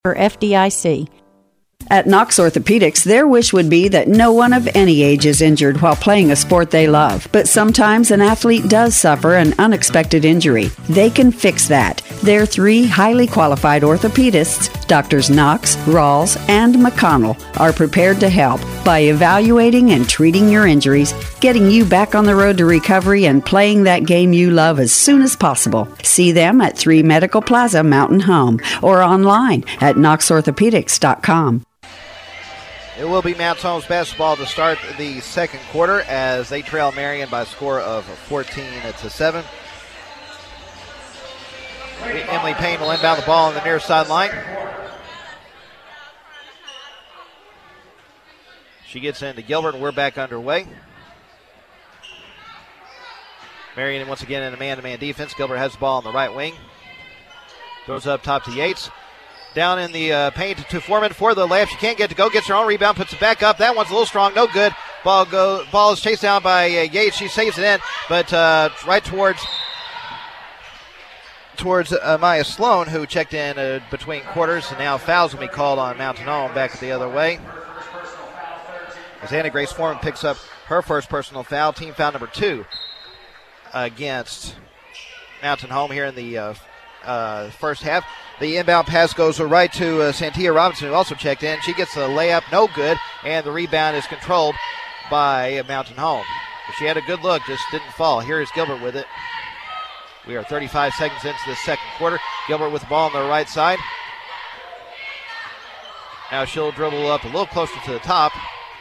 FDIC. At Knox Orthopedics, their wish would be that no one of any age is injured while playing a sport they love. But sometimes an athlete does suffer an unexpected injury. They can fix that. Their 3 highly qualified orthopedists, Drs. Knox, Rawls, and McConnell, are prepared to help by evaluating and treating your injuries, getting you back on the road to recovery, and playing that game you love as soon as possible. See them at 3 Medical Plaza, Mountain Home, or online at knoxorthopedics.com. It will be Mountain Home's basketball to start the second quarter as they trail Marion by a score of 14-7. Emily Payne will inbound the ball on the near sideline. She gets into Gilbert, and we're back underway. Marion once again in a man-to-man defense. Gilbert has the ball on the right wing. Throws up top to Yates. Down in the paint to Foreman for the layup. She can't get to go. Gets her own rebound. Puts it back up. That one's a little strong. No good. Ball is chased down by Yates. She saves it in, but right towards Maya Sloan, who checked in between quarters, and now fouls will be called on Mountain Home back the other way. As Anna Grace Foreman picks up her first personal foul, team foul number 2 against Mountain Home here in the first half. The inbound pass goes right to Santia Robinson, who also checked in. She gets the layup, no good, and the rebound is controlled by Mountain Home. She had a good look, just didn't fall. Here is Gilbert with it. We are 35 seconds into the second quarter. Gilbert with the ball on the right side. Now she'll dribble up a little closer to the top.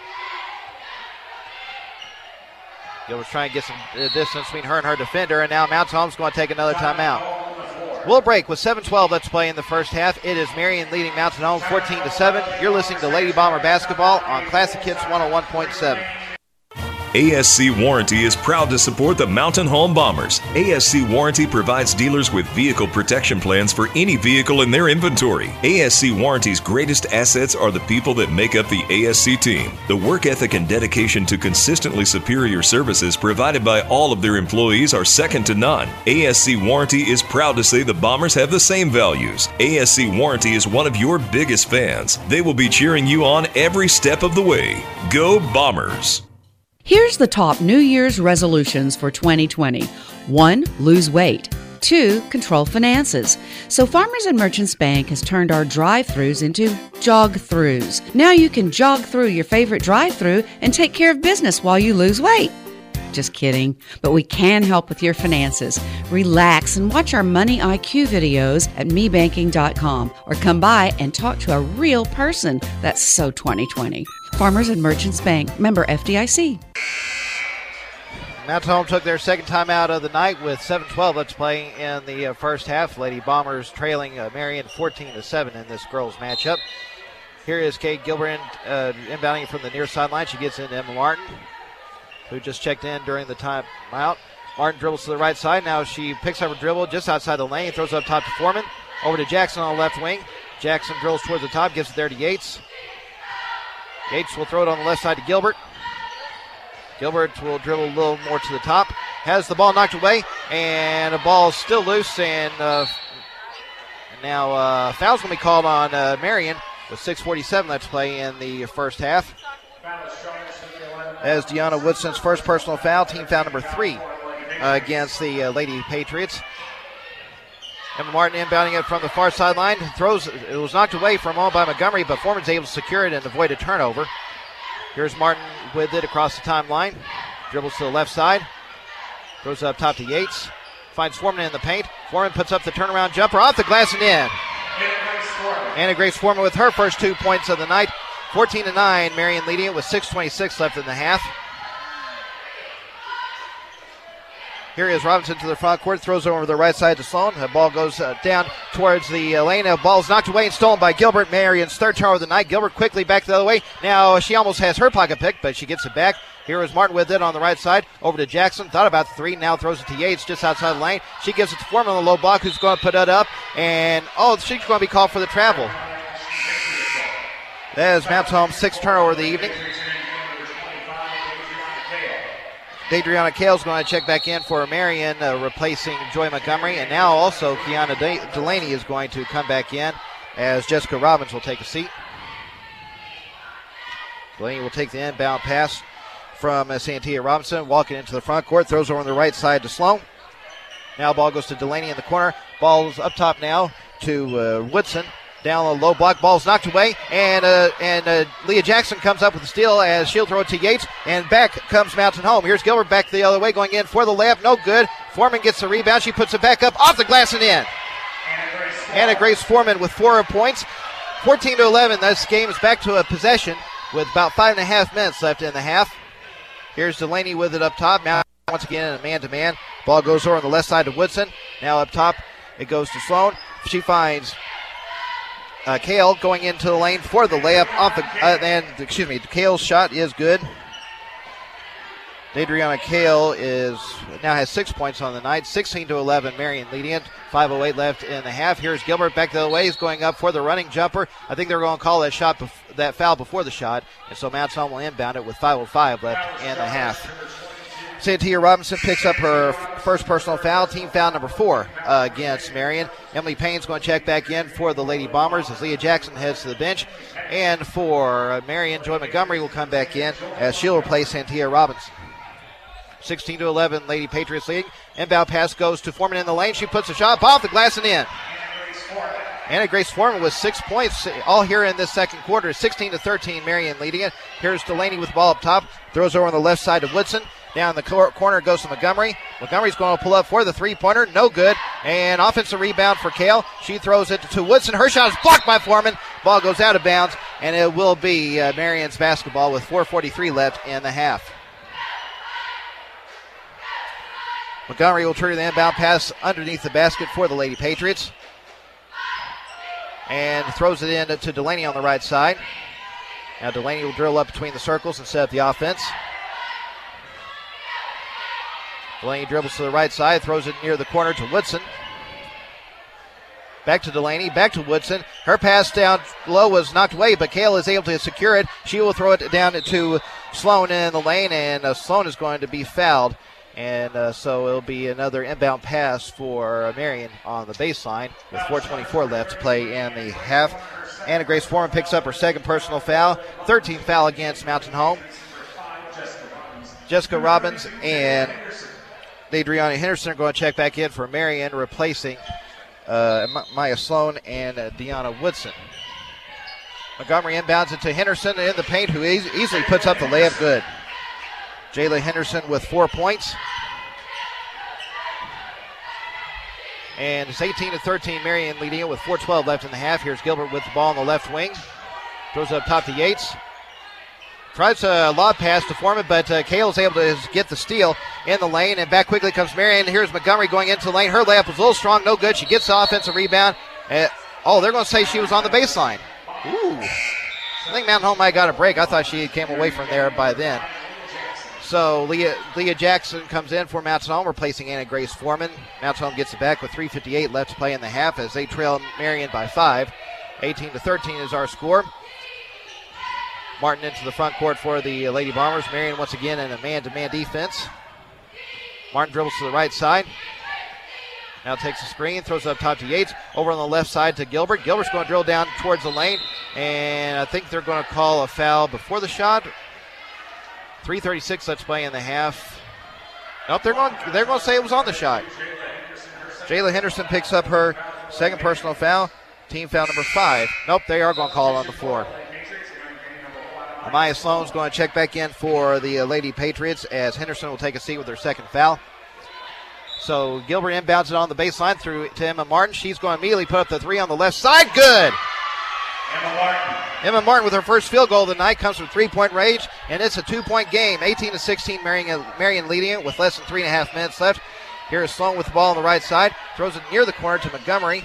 Gilbert's trying to get some distance between her and her defender, and now Mountain Home's going to take another timeout. We'll break with 7:12 left to play in the first half. It is Marion leading Mountain Home 14-7. You're listening to Lady Bomber Basketball on Classic Hits 101.7. ASC Warranty is proud to support the Mountain Home Bombers. ASC Warranty provides dealers with vehicle protection plans for any vehicle in their inventory. ASC Warranty's greatest assets are the people that make up the ASC team. The work ethic and dedication to consistently superior services provided by all of their employees are second to none. ASC Warranty is proud to say the Bombers have the same values. ASC Warranty is one of your biggest fans. They will be cheering you on every step of the way. Go Bombers! Here's the top New Year's resolutions for 2020. 1. Lose weight. 2. Control finances. So Farmers and Merchants Bank has turned our drive-thrus into jog-thrus. Now you can jog through your favorite drive-thru and take care of business while you lose weight. Just kidding, but we can help with your finances. Relax and watch our Money IQ videos at mebanking.com or come by and talk to a real person. That's so 2020. Farmers and Merchants Bank, member FDIC. Mountain Home took their second timeout of the night with 7:12 left to play in the first half. Lady Bombers trailing Marion 14-7 in this girls matchup. Here is Kate Gilbert inbounding from the near sideline. She gets into Emma Martin, who just checked in during the timeout. Martin dribbles to the right side. Now she picks up her dribble just outside the lane, throws up top to Foreman. Over to Jackson on the left wing. Jackson drills towards the top, gives it there to Yates. Yates will throw it on the left side to Gilbert. Gilbert will dribble a little more to the top. Has the ball knocked away, and the ball is still loose, and now foul's going to be called on Marion with 6:47 left to play in the first half. As Deanna Woodson's first personal foul, team foul number 3 against the Lady Patriots. Emma Martin inbounding it from the far sideline. It was knocked away for a moment by Montgomery, but Foreman's able to secure it and avoid a turnover. Here's Martin with it across the timeline. Dribbles to the left side. Throws it up top to Yates. Finds Foreman in the paint. Foreman puts up the turnaround jumper off the glass and in. Anna Grace Foreman with her first 2 points of the night. 14-9, Marion leading it with 6:26 left in the half. Here is Robinson to the front court, throws over the right side to Sloan. The ball goes down towards the lane. The ball is knocked away and stolen by Gilbert. Marion's third turnover of the night. Gilbert quickly back the other way. Now she almost has her pocket picked, but she gets it back. Here is Martin with it on the right side. Over to Jackson. Thought about the 3. Now throws it to Yates just outside the lane. She gives it to Foreman on the low block, who's going to put it up. And, she's going to be called for the travel. That is Mountain Home's 6th turnover of the evening. Adriana Kale's going to check back in for Marion, replacing Joy Montgomery. And now also Kiana Delaney is going to come back in as Jessica Robbins will take a seat. Delaney will take the inbound pass from Santia Robinson, walking into the front court, throws over on the right side to Sloan. Now ball goes to Delaney in the corner. Ball's up top now to Woodson. Down a low block, ball's knocked away, and Leah Jackson comes up with the steal as she'll throw it to Yates, and back comes Mountain Home. Here's Gilbert back the other way, going in for the layup, no good. Foreman gets the rebound, she puts it back up, off the glass and in. Anna Grace Foreman with 4 points. 14-11, this game is back to a possession with about 5.5 minutes left in the half. Here's Delaney with it up top, now once again in a man-to-man. Ball goes over on the left side to Woodson. Now up top, it goes to Sloan. She finds Kale going into the lane for the layup off the, Kale's shot is good. Adriana Kale now has 6 points on the night. 16-11, Marion leading it. 5:08 left in the half. Here's Gilbert back the other way. He's going up for the running jumper. I think they're going to call that foul before the shot, and so Mountain Home will inbound it with 5:05 left in the half. Santia Robinson picks up her first personal foul, team foul number 4 against Marion. Emily Payne's going to check back in for the Lady Bombers as Leah Jackson heads to the bench. And for Marion, Joy Montgomery will come back in as she'll replace Santia Robinson. 16-11, Lady Patriots leading. Inbound pass goes to Foreman in the lane. She puts a shot off the glass and in. Anna Grace Foreman with 6 points all here in this second quarter. 16-13, Marion leading it. Here's Delaney with the ball up top. Throws over on the left side to Woodson. Down the corner goes to Montgomery. Montgomery's going to pull up for the three-pointer. No good. And offensive rebound for Kale. She throws it to Woodson. Her shot is blocked by Foreman. Ball goes out of bounds, and it will be Marion's basketball with 4:43 left in the half. Montgomery will turn the inbound pass underneath the basket for the Lady Patriots. And throws it in to Delaney on the right side. Now Delaney will drill up between the circles and set up the offense. Delaney dribbles to the right side, throws it near the corner to Woodson. Back to Delaney, back to Woodson. Her pass down low was knocked away, but Kale is able to secure it. She will throw it down to Sloan in the lane, and Sloan is going to be fouled. And so it'll be another inbound pass for Marion on the baseline with 4:24 left to play in the half. Anna Grace Foreman picks up her second personal foul. 13th foul against Mountain Home. Jessica Robbins and Adriana Henderson are going to check back in for Marion, replacing Maya Sloan and Deanna Woodson. Montgomery inbounds it to Henderson in the paint, who easily puts up the layup good. Jayla Henderson with 4 points. And it's 18-13, Marion leading it with 4:12 left in the half. Here's Gilbert with the ball on the left wing. Throws it up top to Yates. Tries a lob pass to Foreman, but Kale's able to get the steal in the lane, and back quickly comes Marion. Here's Montgomery going into the lane. Her layup was a little strong, no good. She gets the offensive rebound. They're going to say she was on the baseline. Ooh. I think Mountain Home might have got a break. I thought she came away from there by then. So Leah Jackson comes in for Mountain Home, replacing Anna Grace Foreman. Mountain Home gets it back with 3:58 left to play in the half as they trail Marion by 5. 18-13 is our score. Martin into the front court for the Lady Bombers. Marion once again in a man-to-man defense. Martin dribbles to the right side. Now takes a screen, throws it up top to Yates. Over on the left side to Gilbert. Gilbert's going to drill down towards the lane, and I think they're going to call a foul before the shot. 3:36 let's play in the half. Nope, they're going to say it was on the shot. Jayla Henderson picks up her second personal foul. Team foul number 5. Nope, they are going to call it on the floor. Amaya Sloan's going to check back in for the Lady Patriots as Henderson will take a seat with her second foul. So Gilbert inbounds it on the baseline through to Emma Martin. She's going to immediately put up the 3 on the left side. Good! Emma Martin with her first field goal of the night comes from three-point range, and it's a 2-point game. 18-16, Marion leading it with less than 3.5 minutes left. Here is Sloan with the ball on the right side. Throws it near the corner to Montgomery.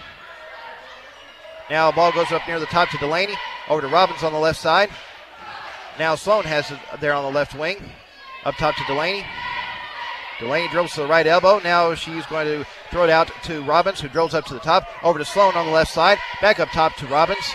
Now the ball goes up near the top to Delaney. Over to Robbins on the left side. Now Sloan has it there on the left wing. Up top to Delaney. Delaney dribbles to the right elbow. Now she's going to throw it out to Robbins, who drills up to the top. Over to Sloan on the left side. Back up top to Robbins.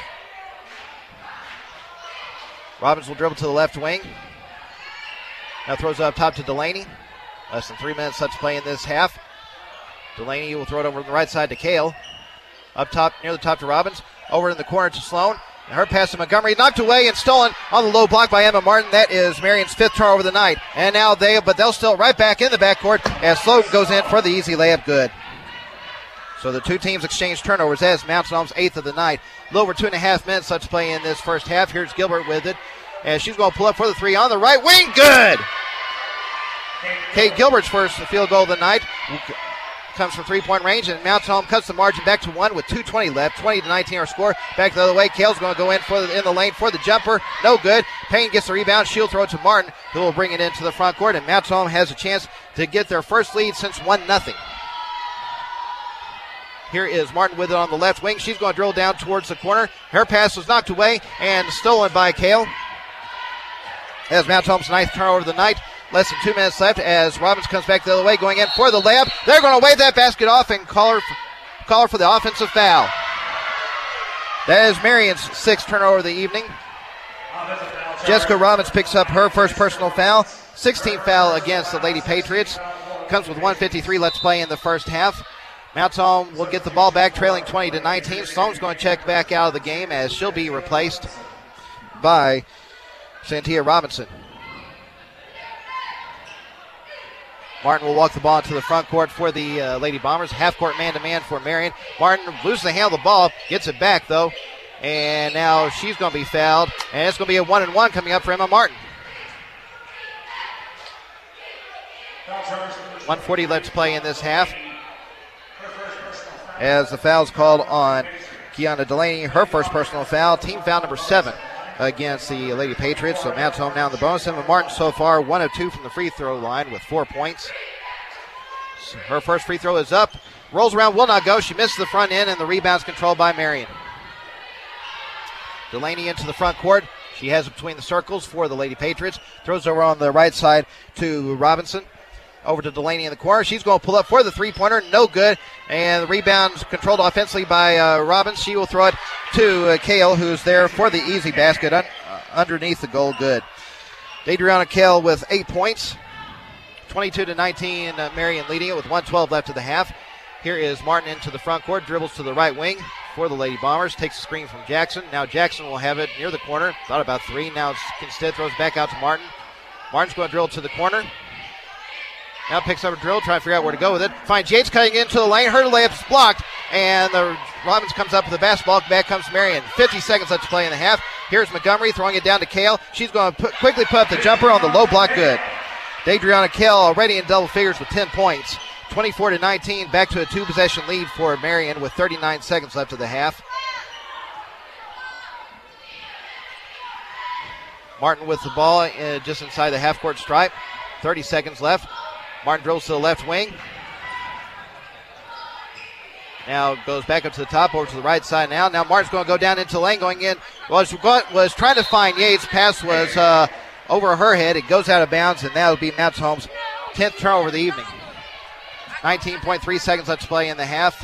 Robbins will dribble to the left wing. Now throws it up top to Delaney. Less than 3 minutes left to play in this half. Delaney will throw it over on the right side to Kale. Up top, near the top to Robbins. over in the corner to Sloan. Her pass to Montgomery, knocked away and stolen on the low block by Emma Martin. That is Marion's 5th turnover of the night. And now they'll still right back in the backcourt as Sloan goes in for the easy layup. Good. So the two teams exchange turnovers. That is Mountain Home's 8th of the night. A little over 2.5 minutes left to play in this first half. Here's Gilbert with it as she's going to pull up for the three on the right wing. Good. Kate Gilbert's first field goal of the night comes from three-point range, and Mountain Home cuts the margin back to 1 with 2:20 left. 20-19 our score. Back the other way. Kale's going to go in the lane for the jumper. No good. Payne gets the rebound. She'll throw it to Martin, who will bring it into the front court, and Mountain Home has a chance to get their first lead since 1-0. Here is Martin with it on the left wing. She's going to drill down towards the corner. Her pass was knocked away and stolen by Kale. As Mountain Home's 9th turnover of the night. Less than 2 minutes left as Robbins comes back the other way, going in for the layup. They're going to wave that basket off and call her for the offensive foul. That is Marion's 6th turnover of the evening. Jessica Robbins picks up her first personal foul. 16th foul against the Lady Patriots. Comes with 1:53 left to play in the first half. Mountain Home will get the ball back, trailing 20-19. Sloan's going to check back out of the game as she'll be replaced by Santia Robinson. Martin will walk the ball to the front court for the Lady Bombers. Half-court man-to-man for Marion. Martin loses the handle of the ball, gets it back, though. And now she's going to be fouled. And it's going to be a 1-and-1 coming up for Emma Martin. 1:40 left to play in this half. As the foul's called on Kiana Delaney, her first personal foul. Team foul number 7 against the Lady Patriots. So Mountain Home now in the bonus. Emma Martin so far 1 of 2 from the free throw line with 4 points. So her first free throw is up. Rolls around, will not go. She misses the front end, and the rebound's controlled by Marion. Delaney into the front court. She has it between the circles for the Lady Patriots. Throws over on the right side to Robinson. Over to Delaney in the corner. She's going to pull up for the three-pointer. No good. And the rebound's controlled offensively by Robbins. She will throw it to Kale, who's there for the easy basket underneath the goal. Good. Adriana Kale with 8 points. 22-19, Marion leading it with 1:12 left of the half. Here is Martin into the front court. Dribbles to the right wing for the Lady Bombers. Takes a screen from Jackson. Now Jackson will have it near the corner. Thought about 3. Now instead throws back out to Martin. Martin's going to drill to the corner. Now picks up a drill, trying to figure out where to go with it. Finds Yates cutting into the lane. Her layup's blocked, and the Robbins comes up with the basketball. Back comes Marion. 50 seconds left to play in the half. Here's Montgomery throwing it down to Kale. She's going to quickly put up the jumper on the low block. Good. Adriana Kale already in double figures with 10 points. 24-19, back to a 2-possession lead for Marion with 39 seconds left of the half. Martin with the ball just inside the half-court stripe. 30 seconds left. Martin drills to the left wing. Now goes back up to the top, over to the right side now. Now Martin's going to go down into the lane, going in. Was trying to find Yates. Pass was over her head. It goes out of bounds, and that will be Mountain Home's 10th turnover of the evening. 19.3 seconds left to play in the half.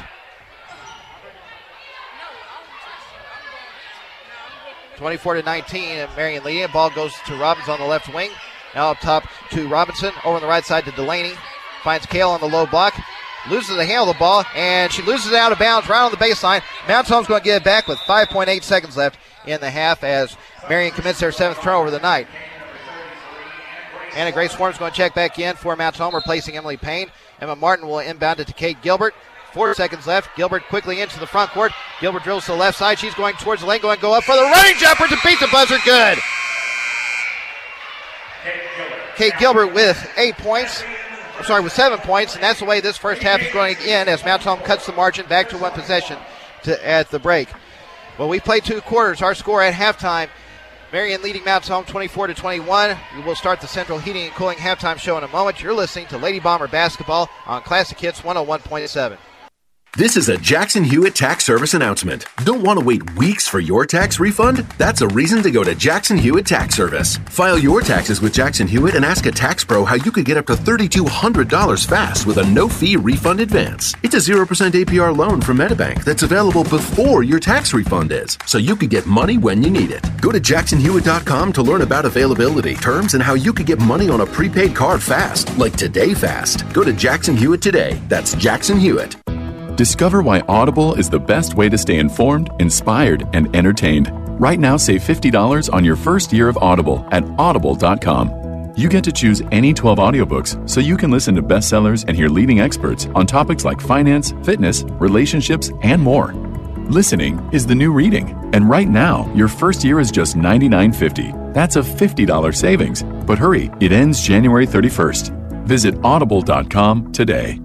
(24-19), Marion leading. Ball goes to Robbins on the left wing. Now up top to Robinson. Over on the right side to Delaney. Finds Kale on the low block. Loses the handle of the ball, and she loses it out of bounds right on the baseline. Mountain Home's going to get it back with 5.8 seconds left in the half as Marion commits their 7th turnover of the night. Anna Grace Swarm's going to check back in for Mountain Home, replacing Emily Payne. Emma Martin will inbound it to Kate Gilbert. 4 seconds left. Gilbert quickly into the front court. Gilbert drills to the left side. She's going towards the lane, going to go up for the running jumper to beat the buzzer. Good. Kate Gilbert with 8 points. With 7 points, and that's the way this first half is going to end as Mountain Home cuts the margin back to 1 possession at the break. Well, we played 2 quarters. Our score at halftime, Marion leading Mountain Home 24-21. We will start the Central Heating and Cooling halftime show in a moment. You're listening to Lady Bomber Basketball on Classic Hits 101.7. This is a Jackson Hewitt Tax Service announcement. Don't want to wait weeks for your tax refund? That's a reason to go to Jackson Hewitt Tax Service. File your taxes with Jackson Hewitt and ask a tax pro how you could get up to $3,200 fast with a no-fee refund advance. It's a 0% APR loan from MetaBank that's available before your tax refund is, so you could get money when you need it. Go to jacksonhewitt.com to learn about availability, terms, and how you could get money on a prepaid card fast, like Today Fast. Go to Jackson Hewitt today. That's Jackson Hewitt. Discover why Audible is the best way to stay informed, inspired, and entertained. Right now, save $50 on your first year of Audible at audible.com. You get to choose any 12 audiobooks so you can listen to bestsellers and hear leading experts on topics like finance, fitness, relationships, and more. Listening is the new reading, and right now, your first year is just $99.50. That's a $50 savings. But hurry, it ends January 31st. Visit audible.com today.